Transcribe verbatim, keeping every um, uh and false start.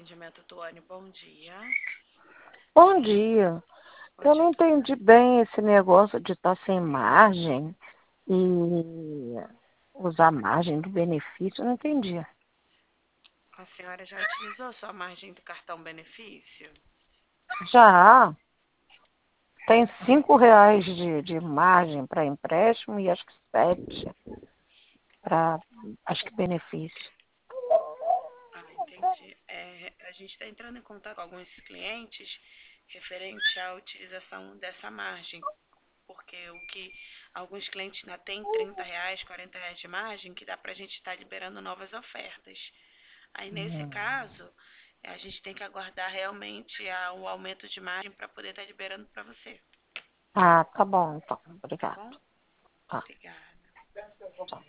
atendimento, Tuane, bom dia. Bom dia. Bom Eu dia, não Tuane. entendi bem esse negócio de estar sem margem e usar margem do benefício. Eu não entendi. A senhora já utilizou sua margem do cartão benefício? Já tem cinco reais de, de margem para empréstimo e acho que sete para acho que benefício. Ah, entendi. É, a gente está entrando em contato com alguns clientes referente à utilização dessa margem, porque o que alguns clientes ainda têm trinta reais, quarenta reais de margem, que dá para a gente estar liberando novas ofertas. Aí, nesse Hum. caso, a gente tem que aguardar realmente a- o aumento de margem para poder estar liberando para você, Ah, tá bom então. tá Obrigado. bom? Tá, Obrigada. tchau.